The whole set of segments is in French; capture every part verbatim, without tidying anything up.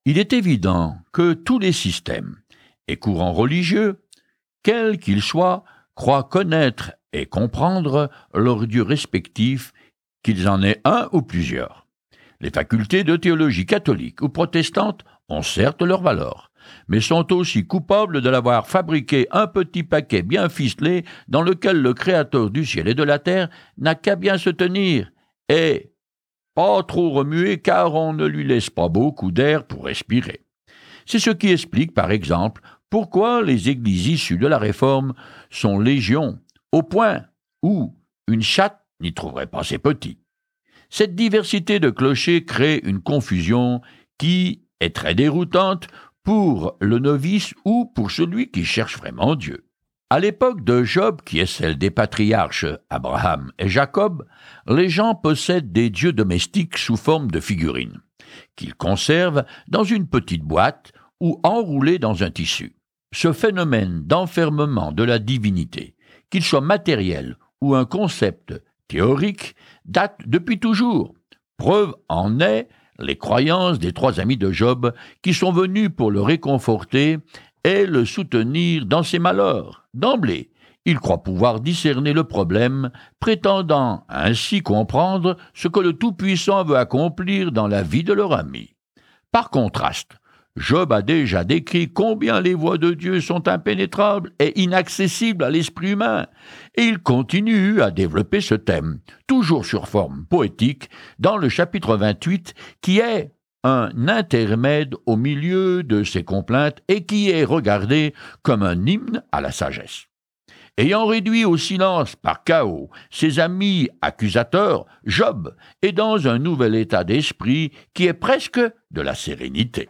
Il est évident que tous les systèmes et courants religieux, quels qu'ils soient, croient connaître et comprendre leurs dieux respectifs, qu'ils en aient un ou plusieurs. Les facultés de théologie catholique ou protestante ont certes leur valeur, mais sont aussi coupables de l'avoir fabriqué un petit paquet bien ficelé dans lequel le Créateur du ciel et de la terre n'a qu'à bien se tenir et pas trop remuer car on ne lui laisse pas beaucoup d'air pour respirer. C'est ce qui explique, par exemple, pourquoi les églises issues de la Réforme sont légion, au point où une chatte n'y trouverait pas ses petits. Cette diversité de clochers crée une confusion qui est très déroutante pour le novice ou pour celui qui cherche vraiment Dieu. À l'époque de Job, qui est celle des patriarches Abraham et Jacob, les gens possèdent des dieux domestiques sous forme de figurines, qu'ils conservent dans une petite boîte ou enroulés dans un tissu. Ce phénomène d'enfermement de la divinité, qu'il soit matériel ou un concept théorique, date depuis toujours. Preuve en est les croyances des trois amis de Job qui sont venus pour le réconforter et le soutenir dans ses malheurs. D'emblée, ils croient pouvoir discerner le problème, prétendant ainsi comprendre ce que le Tout-Puissant veut accomplir dans la vie de leur ami. Par contraste, Job a déjà décrit combien les voies de Dieu sont impénétrables et inaccessibles à l'esprit humain, et il continue à développer ce thème, toujours sur forme poétique, dans le chapitre vingt-huit, qui est un intermède au milieu de ses complaintes et qui est regardé comme un hymne à la sagesse. Ayant réduit au silence par chaos ses amis accusateurs, Job est dans un nouvel état d'esprit qui est presque de la sérénité.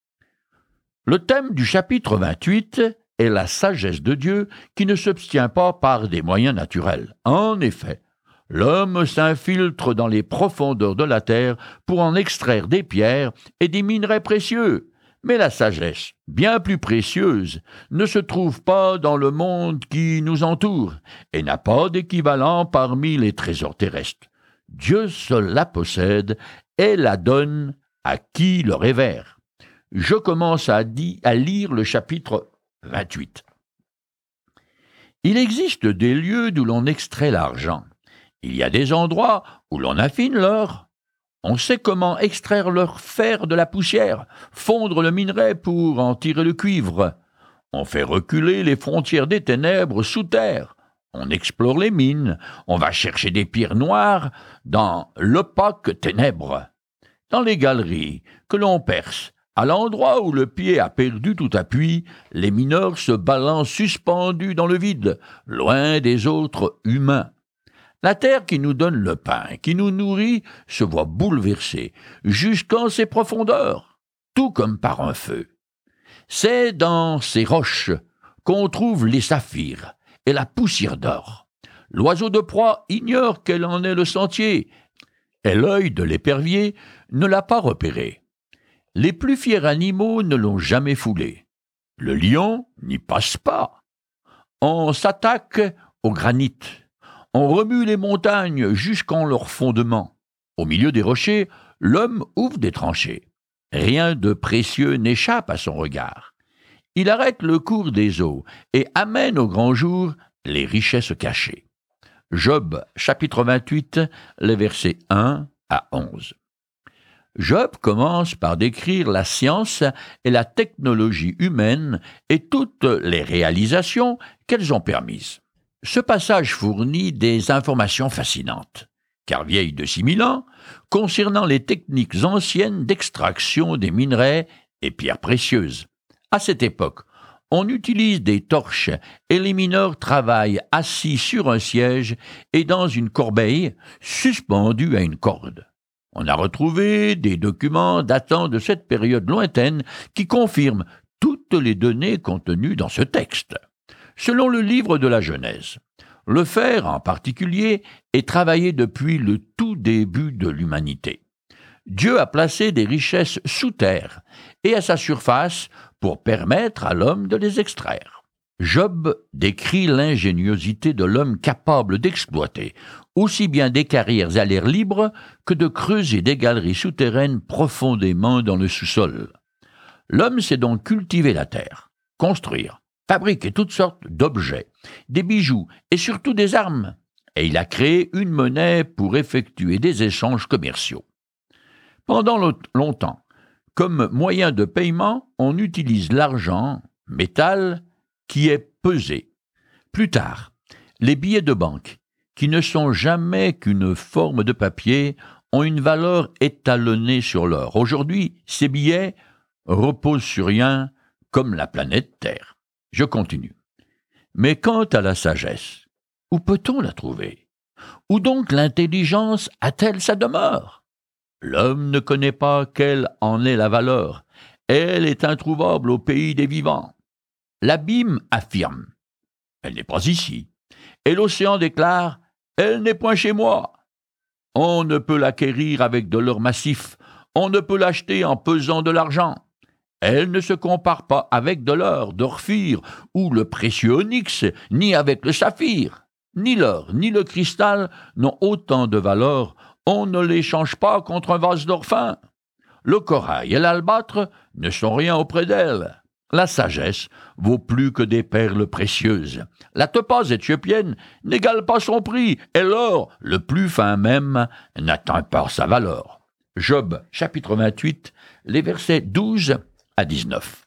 Le thème du chapitre vingt-huit est la sagesse de Dieu qui ne s'obtient pas par des moyens naturels. En effet, l'homme s'infiltre dans les profondeurs de la terre pour en extraire des pierres et des minerais précieux. Mais la sagesse, bien plus précieuse, ne se trouve pas dans le monde qui nous entoure et n'a pas d'équivalent parmi les trésors terrestres. Dieu seul la possède et la donne à qui le révère. Je commence à, di- à lire le chapitre vingt-huit. Il existe des lieux d'où l'on extrait l'argent. Il y a des endroits où l'on affine l'or. On sait comment extraire le fer de la poussière, fondre le minerai pour en tirer le cuivre. On fait reculer les frontières des ténèbres sous terre. On explore les mines. On va chercher des pierres noires dans l'opaque ténèbre. Dans les galeries que l'on perce, à l'endroit où le pied a perdu tout appui, les mineurs se balancent suspendus dans le vide, loin des autres humains. La terre qui nous donne le pain, qui nous nourrit, se voit bouleversée jusqu'en ses profondeurs, tout comme par un feu. C'est dans ces roches qu'on trouve les saphirs et la poussière d'or. L'oiseau de proie ignore quel en est le sentier, et l'œil de l'épervier ne l'a pas repéré. Les plus fiers animaux ne l'ont jamais foulé. Le lion n'y passe pas. On s'attaque au granit. On remue les montagnes jusqu'en leur fondement. Au milieu des rochers, l'homme ouvre des tranchées. Rien de précieux n'échappe à son regard. Il arrête le cours des eaux et amène au grand jour les richesses cachées. Job, chapitre vingt-huit, les versets un à onze. Job commence par décrire la science et la technologie humaine et toutes les réalisations qu'elles ont permises. Ce passage fournit des informations fascinantes, car vieille de six mille ans, concernant les techniques anciennes d'extraction des minerais et pierres précieuses. À cette époque, on utilise des torches et les mineurs travaillent assis sur un siège et dans une corbeille suspendue à une corde. On a retrouvé des documents datant de cette période lointaine qui confirment toutes les données contenues dans ce texte. Selon le livre de la Genèse, le fer en particulier est travaillé depuis le tout début de l'humanité. Dieu a placé des richesses sous terre et à sa surface pour permettre à l'homme de les extraire. Job décrit l'ingéniosité de l'homme capable d'exploiter aussi bien des carrières à l'air libre que de creuser des galeries souterraines profondément dans le sous-sol. L'homme sait donc cultiver la terre, construire, fabriquer toutes sortes d'objets, des bijoux et surtout des armes. Et il a créé une monnaie pour effectuer des échanges commerciaux. Pendant longtemps, comme moyen de paiement, on utilise l'argent, métal, qui est pesé. Plus tard, les billets de banque, qui ne sont jamais qu'une forme de papier, ont une valeur étalonnée sur l'or. Aujourd'hui, ces billets reposent sur rien, comme la planète Terre. Je continue. Mais quant à la sagesse, où peut-on la trouver? Où donc l'intelligence a-t-elle sa demeure? L'homme ne connaît pas quelle en est la valeur. Elle est introuvable au pays des vivants. L'abîme affirme. Elle n'est pas ici. Et l'océan déclare. Elle n'est point chez moi. On ne peut l'acquérir avec de l'or massif. On ne peut l'acheter en pesant de l'argent. Elle ne se compare pas avec de l'or, d'Orphire ou le précieux onyx, ni avec le saphir. Ni l'or, ni le cristal n'ont autant de valeur. On ne les change pas contre un vase d'or fin. Le corail et l'albâtre ne sont rien auprès d'elle. La sagesse vaut plus que des perles précieuses. La topaze éthiopienne n'égale pas son prix, et l'or, le plus fin même, n'atteint pas sa valeur. Job, chapitre vingt-huit, les versets douze à dix-neuf.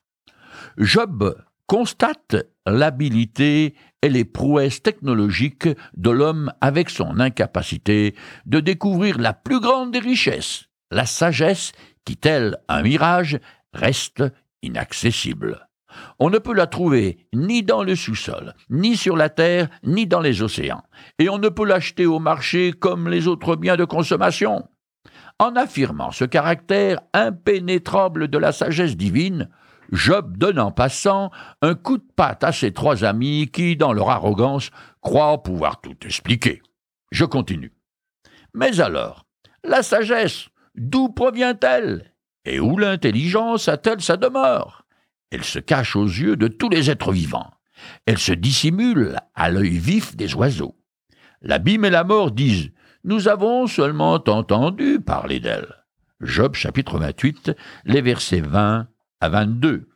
Job constate l'habileté et les prouesses technologiques de l'homme avec son incapacité de découvrir la plus grande des richesses, la sagesse qui, tel un mirage, reste inaccessible. On ne peut la trouver ni dans le sous-sol, ni sur la terre, ni dans les océans, et on ne peut l'acheter au marché comme les autres biens de consommation. En affirmant ce caractère impénétrable de la sagesse divine, Job donne en passant un coup de patte à ses trois amis qui, dans leur arrogance, croient pouvoir tout expliquer. Je continue. Mais alors, la sagesse, d'où provient-elle? Et où l'intelligence a-t-elle sa demeure? Elle se cache aux yeux de tous les êtres vivants. Elle se dissimule à l'œil vif des oiseaux. L'abîme et la mort disent « Nous avons seulement entendu parler d'elle ». Job chapitre vingt-huit, les versets vingt à vingt-deux.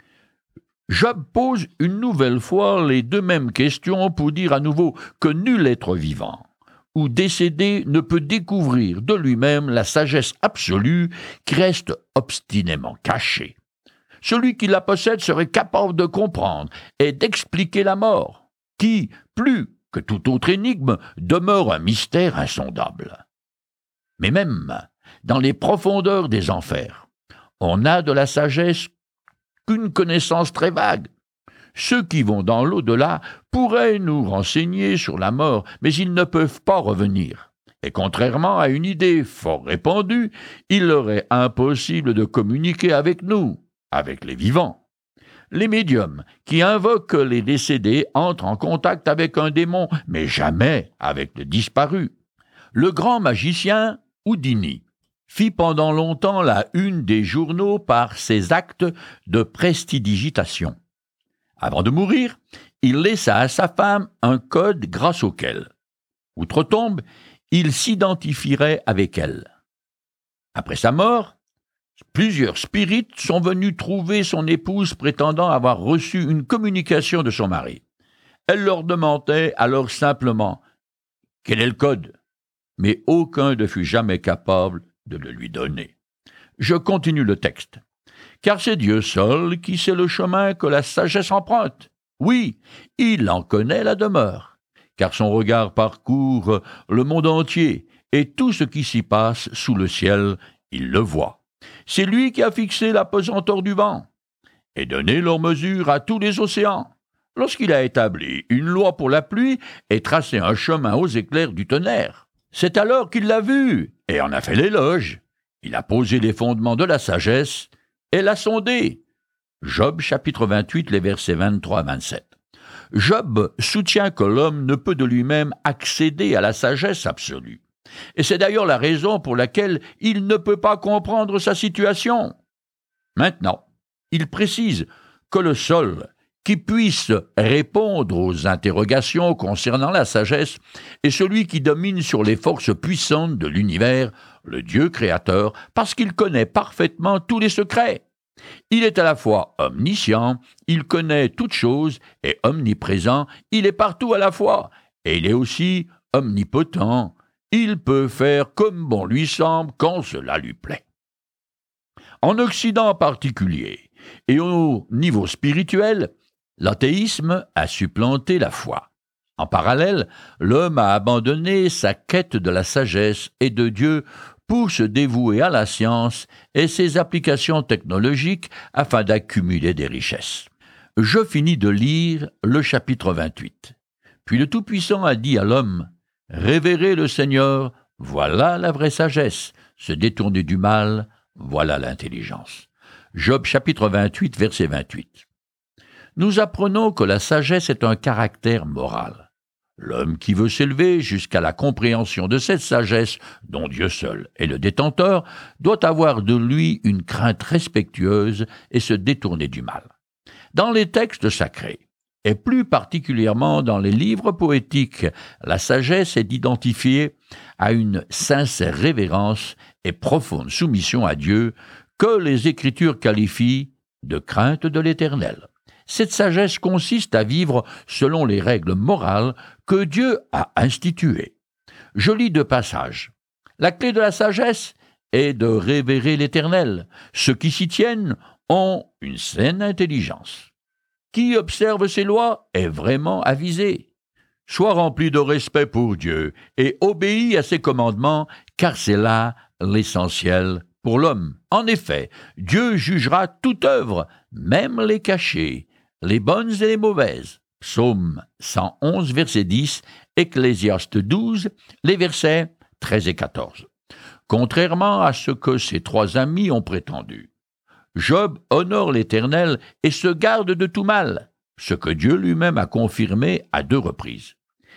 Job pose une nouvelle fois les deux mêmes questions pour dire à nouveau que nul être vivant ou décédé ne peut découvrir de lui-même la sagesse absolue qui reste obstinément cachée. Celui qui la possède serait capable de comprendre et d'expliquer la mort, qui, plus que toute autre énigme, demeure un mystère insondable. Mais même dans les profondeurs des enfers, on n'a de la sagesse qu'une connaissance très vague. Ceux qui vont dans l'au-delà pourraient nous renseigner sur la mort, mais ils ne peuvent pas revenir. Et contrairement à une idée fort répandue, il leur est impossible de communiquer avec nous, avec les vivants. Les médiums qui invoquent les décédés entrent en contact avec un démon, mais jamais avec le disparu. Le grand magicien Houdini fit pendant longtemps la une des journaux par ses actes de prestidigitation. Avant de mourir, il laissa à sa femme un code grâce auquel, outre-tombe, il s'identifierait avec elle. Après sa mort, plusieurs spirites sont venus trouver son épouse prétendant avoir reçu une communication de son mari. Elle leur demandait alors simplement « Quel est le code ?» Mais aucun ne fut jamais capable de le lui donner. Je continue le texte. Car c'est Dieu seul qui sait le chemin que la sagesse emprunte. Oui, il en connaît la demeure, car son regard parcourt le monde entier, et tout ce qui s'y passe sous le ciel, il le voit. C'est lui qui a fixé la pesanteur du vent, et donné leur mesure à tous les océans, lorsqu'il a établi une loi pour la pluie et tracé un chemin aux éclairs du tonnerre. C'est alors qu'il l'a vu, et en a fait l'éloge. Il a posé les fondements de la sagesse, et l'a sondé. Job, chapitre vingt-huit, les versets vingt-trois à vingt-sept. Job soutient que l'homme ne peut de lui-même accéder à la sagesse absolue. Et c'est d'ailleurs la raison pour laquelle il ne peut pas comprendre sa situation. Maintenant, il précise que le seul qui puisse répondre aux interrogations concernant la sagesse est celui qui domine sur les forces puissantes de l'univers, le Dieu créateur, parce qu'il connaît parfaitement tous les secrets. Il est à la fois omniscient, il connaît toutes choses, et omniprésent, il est partout à la fois, et il est aussi omnipotent, il peut faire comme bon lui semble quand cela lui plaît. En Occident en particulier, et au niveau spirituel, l'athéisme a supplanté la foi. En parallèle, l'homme a abandonné sa quête de la sagesse et de Dieu pour se dévouer à la science et ses applications technologiques afin d'accumuler des richesses. Je finis de lire le chapitre vingt-huit. Puis le Tout-Puissant a dit à l'homme, « Révérer le Seigneur, voilà la vraie sagesse. Se détourner du mal, voilà l'intelligence. » Job chapitre vingt-huit, verset vingt-huit. Nous apprenons que la sagesse est un caractère moral. L'homme qui veut s'élever jusqu'à la compréhension de cette sagesse, dont Dieu seul est le détenteur, doit avoir de lui une crainte respectueuse et se détourner du mal. Dans les textes sacrés, et plus particulièrement dans les livres poétiques, la sagesse est identifiée à une sincère révérence et profonde soumission à Dieu que les Écritures qualifient de crainte de l'Éternel. Cette sagesse consiste à vivre selon les règles morales que Dieu a instituées. Je lis deux passages. La clé de la sagesse est de révérer l'Éternel. Ceux qui s'y tiennent ont une saine intelligence. Qui observe ses lois est vraiment avisé. Sois rempli de respect pour Dieu et obéis à ses commandements, car c'est là l'essentiel pour l'homme. En effet, Dieu jugera toute œuvre, même les cachées, les bonnes et les mauvaises. Psaume cent onze, verset dix, Ecclésiaste douze, les versets treize et quatorze. Contrairement à ce que ses trois amis ont prétendu, Job honore l'Éternel et se garde de tout mal, ce que Dieu lui-même a confirmé à deux reprises.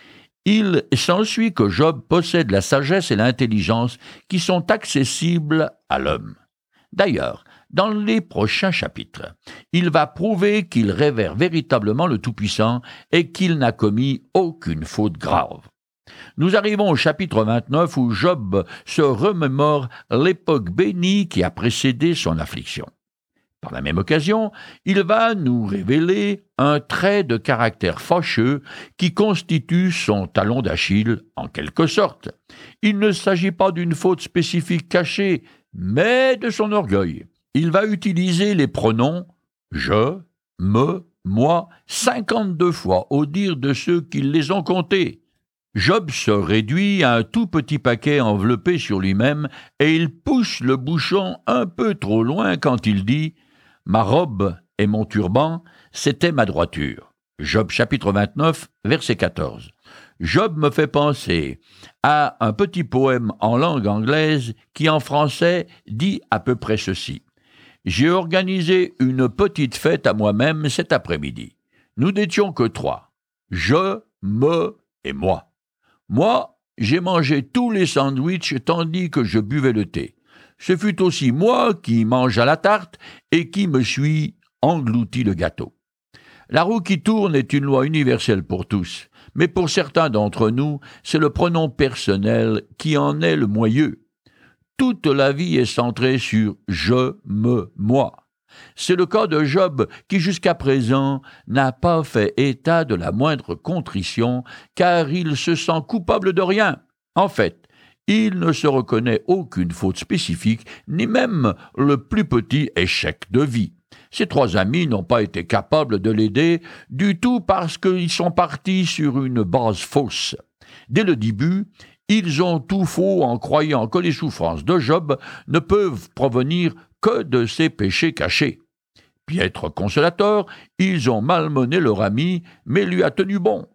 Il s'ensuit que Job possède la sagesse et l'intelligence qui sont accessibles à l'homme. D'ailleurs, dans les prochains chapitres, il va prouver qu'il révère véritablement le Tout-Puissant et qu'il n'a commis aucune faute grave. Nous arrivons au chapitre vingt-neuf où Job se remémore l'époque bénie qui a précédé son affliction. Par la même occasion, il va nous révéler un trait de caractère fâcheux qui constitue son talon d'Achille en quelque sorte. Il ne s'agit pas d'une faute spécifique cachée, mais de son orgueil. Il va utiliser les pronoms « je »,« me »,« moi » cinquante-deux fois au dire de ceux qui les ont comptés. Job se réduit à un tout petit paquet enveloppé sur lui-même et il pousse le bouchon un peu trop loin quand il dit « Ma robe et mon turban, c'était ma droiture. » Job chapitre vingt-neuf, verset quatorze. Job me fait penser à un petit poème en langue anglaise qui en français dit à peu près ceci. J'ai organisé une petite fête à moi-même cet après-midi. Nous n'étions que trois. Je, me et moi. Moi, j'ai mangé tous les sandwichs tandis que je buvais le thé. Ce fut aussi moi qui mangea la tarte et qui me suis englouti le gâteau. La roue qui tourne est une loi universelle pour tous, mais pour certains d'entre nous, c'est le pronom personnel qui en est le moyeu. Toute la vie est centrée sur « je, me, moi ». C'est le cas de Job qui jusqu'à présent n'a pas fait état de la moindre contrition car il se sent coupable de rien. En fait, il ne se reconnaît aucune faute spécifique, ni même le plus petit échec de vie. Ses trois amis n'ont pas été capables de l'aider du tout parce qu'ils sont partis sur une base fausse. Dès le début, ils ont tout faux en croyant que les souffrances de Job ne peuvent provenir que de ses péchés cachés. Piètre consolateur, ils ont malmené leur ami, mais lui a tenu bon.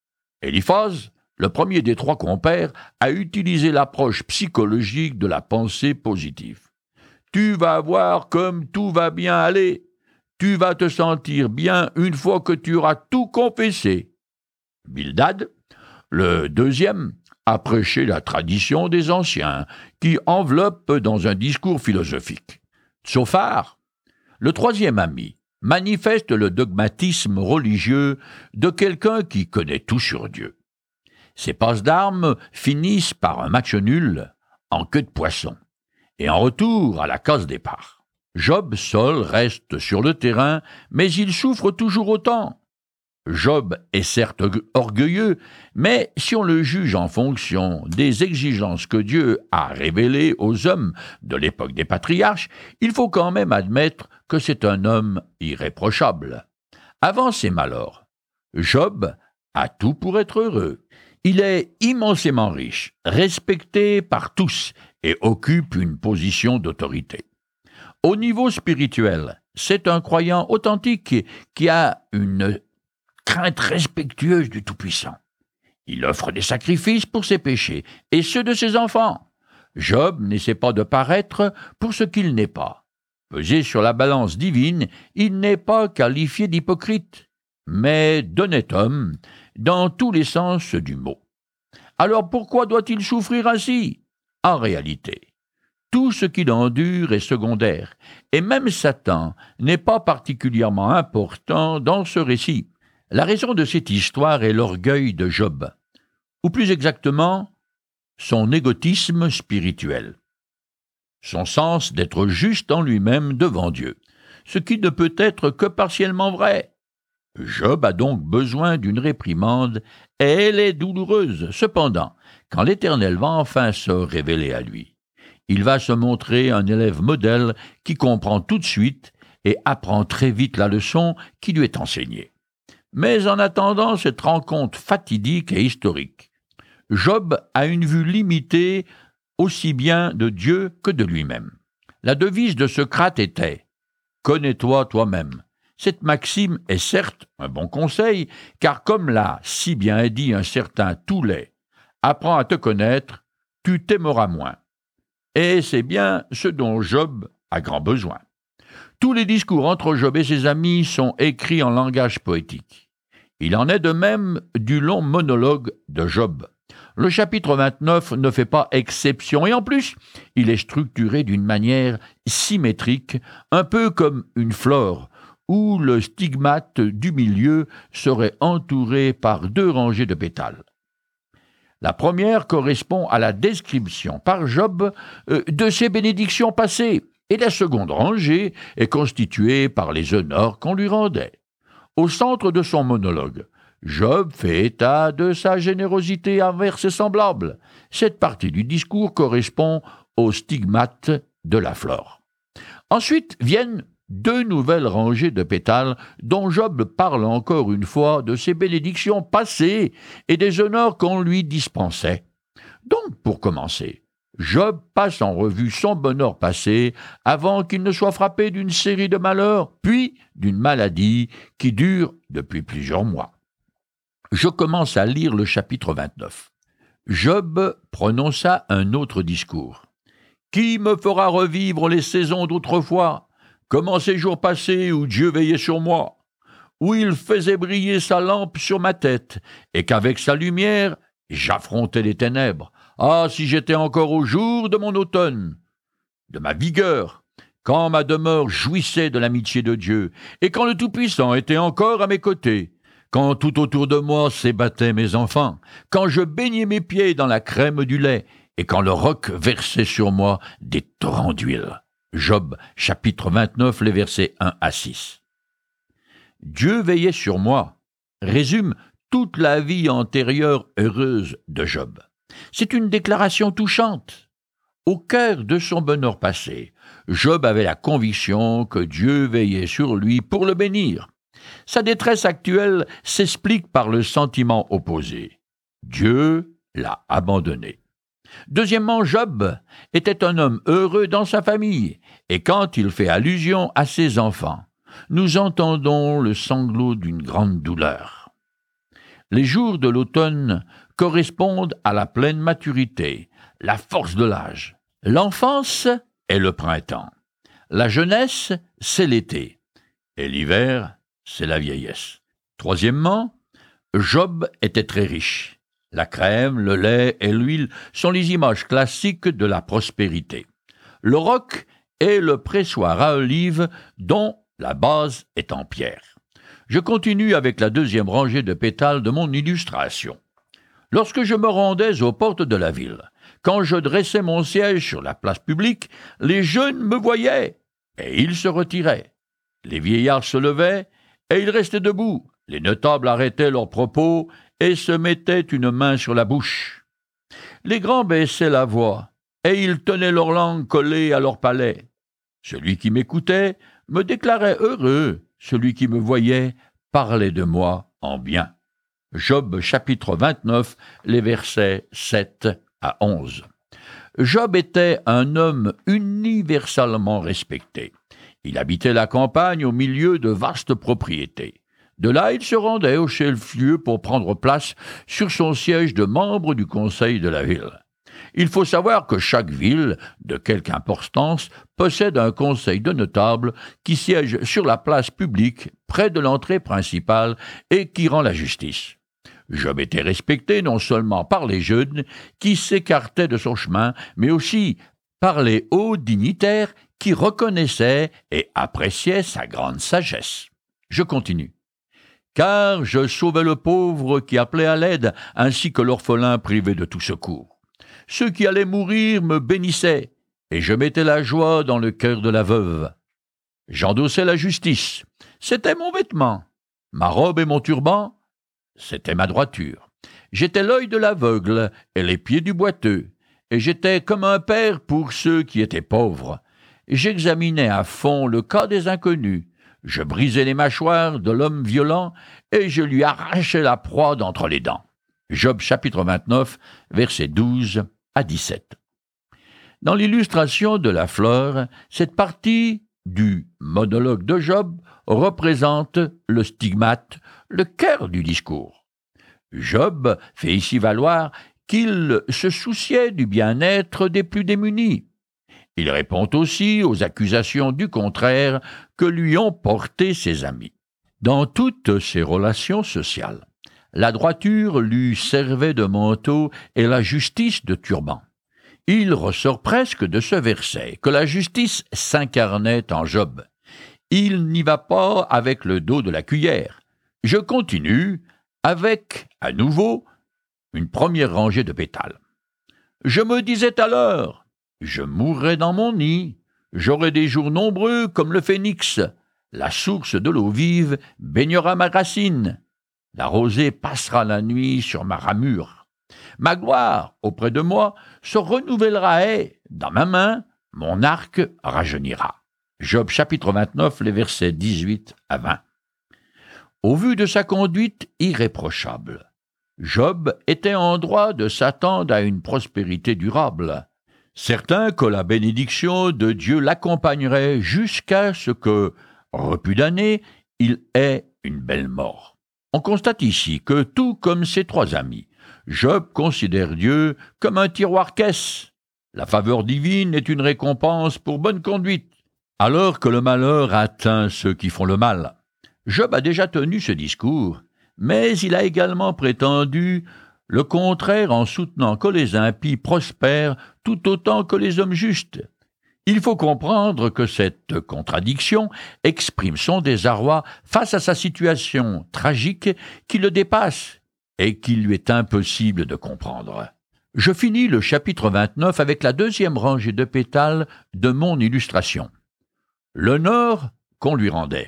Eliphaz, le premier des trois compères, a utilisé l'approche psychologique de la pensée positive. Tu vas voir comme tout va bien aller. Tu vas te sentir bien une fois que tu auras tout confessé. Bildad, le deuxième, a prêché la tradition des anciens, qui enveloppe dans un discours philosophique. Tsophar, le troisième ami, manifeste le dogmatisme religieux de quelqu'un qui connaît tout sur Dieu. Ces passes d'armes finissent par un match nul en queue de poisson, et en retour à la case départ. Job seul reste sur le terrain, mais il souffre toujours autant. Job est certes orgueilleux, mais si on le juge en fonction des exigences que Dieu a révélées aux hommes de l'époque des patriarches, il faut quand même admettre que c'est un homme irréprochable. Avant ses malheurs, Job a tout pour être heureux. Il est immensément riche, respecté par tous et occupe une position d'autorité. Au niveau spirituel, c'est un croyant authentique qui a une crainte respectueuse du Tout-Puissant. Il offre des sacrifices pour ses péchés et ceux de ses enfants. Job n'essaie pas de paraître pour ce qu'il n'est pas. Pesé sur la balance divine, il n'est pas qualifié d'hypocrite, mais d'honnête homme dans tous les sens du mot. Alors pourquoi doit-il souffrir ainsi? En réalité, tout ce qu'il endure est secondaire, et même Satan n'est pas particulièrement important dans ce récit. La raison de cette histoire est l'orgueil de Job, ou plus exactement, son égotisme spirituel, son sens d'être juste en lui-même devant Dieu, ce qui ne peut être que partiellement vrai. Job a donc besoin d'une réprimande, et elle est douloureuse. Cependant, quand l'Éternel va enfin se révéler à lui, il va se montrer un élève modèle qui comprend tout de suite et apprend très vite la leçon qui lui est enseignée. Mais en attendant cette rencontre fatidique et historique, Job a une vue limitée aussi bien de Dieu que de lui-même. La devise de Socrate était « Connais-toi toi-même ». Cette maxime est certes un bon conseil, car comme l'a si bien dit un certain Toulet, « Apprends à te connaître, tu t'aimeras moins ». Et c'est bien ce dont Job a grand besoin. Tous les discours entre Job et ses amis sont écrits en langage poétique. Il en est de même du long monologue de Job. Le chapitre vingt-neuf ne fait pas exception, et en plus, il est structuré d'une manière symétrique, un peu comme une flore, où le stigmate du milieu serait entouré par deux rangées de pétales. La première correspond à la description par Job euh, de ses bénédictions passées, et la seconde rangée est constituée par les honneurs qu'on lui rendait. Au centre de son monologue, Job fait état de sa générosité envers ses semblables. Cette partie du discours correspond au stigmate de la flore. Ensuite viennent deux nouvelles rangées de pétales dont Job parle encore une fois de ses bénédictions passées et des honneurs qu'on lui dispensait. Donc, pour commencer, Job passe en revue son bonheur passé avant qu'il ne soit frappé d'une série de malheurs, puis d'une maladie qui dure depuis plusieurs mois. Je commence à lire le chapitre vingt-neuf. Job prononça un autre discours. « Qui me fera revivre les saisons d'autrefois ? Comment ces jours passés où Dieu veillait sur moi, où il faisait briller sa lampe sur ma tête, et qu'avec sa lumière, j'affrontais les ténèbres. Ah, si j'étais encore au jour de mon automne, de ma vigueur, quand ma demeure jouissait de l'amitié de Dieu, et quand le Tout-Puissant était encore à mes côtés, quand tout autour de moi s'ébattaient mes enfants, quand je baignais mes pieds dans la crème du lait, et quand le roc versait sur moi des torrents d'huile. » Job, chapitre vingt-neuf, les versets un à six. Dieu veillait sur moi résume toute la vie antérieure heureuse de Job. C'est une déclaration touchante. Au cœur de son bonheur passé, Job avait la conviction que Dieu veillait sur lui pour le bénir. Sa détresse actuelle s'explique par le sentiment opposé. Dieu l'a abandonné. Deuxièmement, Job était un homme heureux dans sa famille, et quand il fait allusion à ses enfants, nous entendons le sanglot d'une grande douleur. Les jours de l'automne correspondent à la pleine maturité, la force de l'âge. L'enfance est le printemps, la jeunesse, c'est l'été, et l'hiver, c'est la vieillesse. Troisièmement, Job était très riche. La crème, le lait et l'huile sont les images classiques de la prospérité. Le roc est le pressoir à olives dont la base est en pierre. Je continue avec la deuxième rangée de pétales de mon illustration. Lorsque je me rendais aux portes de la ville, quand je dressais mon siège sur la place publique, les jeunes me voyaient. et ils se retiraient. Les vieillards se levaient, et ils restaient debout. Les notables arrêtaient leurs propos et se mettaient une main sur la bouche. Les grands baissaient la voix, et ils tenaient leur langue collée à leur palais. Celui qui m'écoutait me déclarait heureux, celui qui me voyait parlait de moi en bien. Job chapitre vingt-neuf, les versets sept à onze. Job était un homme universellement respecté. Il habitait la campagne au milieu de vastes propriétés. De là, il se rendait au chef-lieu pour prendre place sur son siège de membre du conseil de la ville. Il faut savoir que chaque ville, de quelque importance, possède un conseil de notables qui siège sur la place publique, près de l'entrée principale, et qui rend la justice. Job était respecté non seulement par les jeunes qui s'écartaient de son chemin, mais aussi par les hauts dignitaires qui reconnaissaient et appréciaient sa grande sagesse. Je continue. Car je sauvais le pauvre qui appelait à l'aide, ainsi que l'orphelin privé de tout secours. Ceux qui allaient mourir me bénissaient, et je mettais la joie dans le cœur de la veuve. J'endossais la justice, c'était mon vêtement. Ma robe et mon turban, c'était ma droiture. J'étais l'œil de l'aveugle et les pieds du boiteux, et j'étais comme un père pour ceux qui étaient pauvres. J'examinais à fond le cas des inconnus. Je brisais les mâchoires de l'homme violent et je lui arrachais la proie d'entre les dents. Job chapitre vingt-neuf, versets douze à dix-sept. Dans l'illustration de la fleur, cette partie du monologue de Job représente le stigmate, le cœur du discours. Job fait ici valoir qu'il se souciait du bien-être des plus démunis. Il répond aussi aux accusations du contraire que lui ont portées ses amis. Dans toutes ses relations sociales, la droiture lui servait de manteau et la justice de turban. Il ressort presque de ce verset que la justice s'incarnait en Job. Il n'y va pas avec le dos de la cuillère. Je continue avec, à nouveau, une première rangée de pétales. Je me disais alors, je mourrai dans mon nid, j'aurai des jours nombreux comme le phénix. La source de l'eau vive baignera ma racine. La rosée passera la nuit sur ma ramure. Ma gloire, auprès de moi, se renouvellera et, dans ma main, mon arc rajeunira. Job chapitre vingt-neuf, les versets dix-huit à vingt. Au vu de sa conduite irréprochable, Job était en droit de s'attendre à une prospérité durable. Certain que la bénédiction de Dieu l'accompagnerait jusqu'à ce que, repu d'années, il ait une belle mort. On constate ici que, tout comme ses trois amis, Job considère Dieu comme un tiroir-caisse. La faveur divine est une récompense pour bonne conduite, alors que le malheur atteint ceux qui font le mal. Job a déjà tenu ce discours, mais il a également prétendu le contraire en soutenant que les impies prospèrent tout autant que les hommes justes. Il faut comprendre que cette contradiction exprime son désarroi face à sa situation tragique qui le dépasse et qu'il lui est impossible de comprendre. Je finis le chapitre vingt-neuf avec la deuxième rangée de pétales de mon illustration. L'honneur qu'on lui rendait.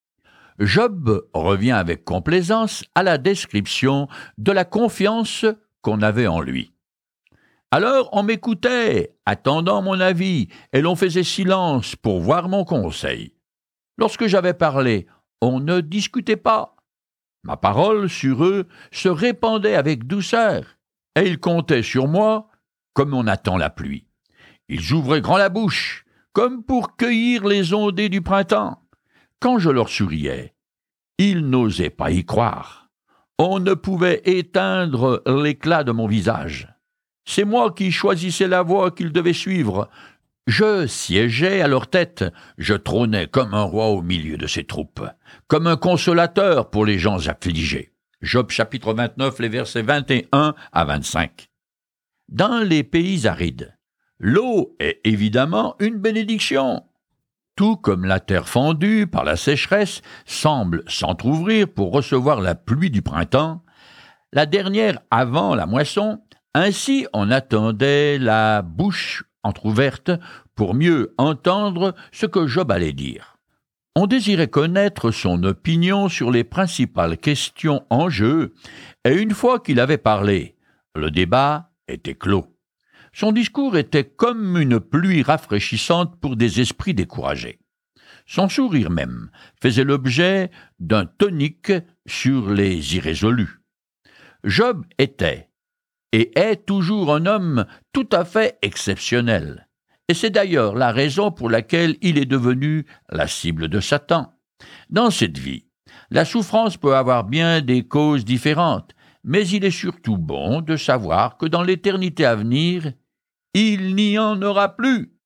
Job revient avec complaisance à la description de la confiance qu'on avait en lui. Alors on m'écoutait, attendant mon avis, et l'on faisait silence pour voir mon conseil. Lorsque j'avais parlé, on ne discutait pas. Ma parole sur eux se répandait avec douceur, et ils comptaient sur moi comme on attend la pluie. Ils ouvraient grand la bouche, comme pour cueillir les ondées du printemps. Quand je leur souriais, ils n'osaient pas y croire. On ne pouvait éteindre l'éclat de mon visage. C'est moi qui choisissais la voie qu'ils devaient suivre. Je siégeais à leur tête, je trônais comme un roi au milieu de ces troupes, comme un consolateur pour les gens affligés. Job chapitre vingt-neuf, les versets vingt et un à vingt-cinq. Dans les pays arides, l'eau est évidemment une bénédiction. Tout comme la terre fendue par la sécheresse semble s'entr'ouvrir pour recevoir la pluie du printemps, la dernière avant la moisson, ainsi on attendait la bouche entr'ouverte pour mieux entendre ce que Job allait dire. On désirait connaître son opinion sur les principales questions en jeu, et une fois qu'il avait parlé, le débat était clos. Son discours était comme une pluie rafraîchissante pour des esprits découragés. Son sourire même faisait l'objet d'un tonique sur les irrésolus. Job était et est toujours un homme tout à fait exceptionnel. Et c'est d'ailleurs la raison pour laquelle il est devenu la cible de Satan. Dans cette vie, la souffrance peut avoir bien des causes différentes, mais il est surtout bon de savoir que dans l'éternité à venir, il n'y en aura plus.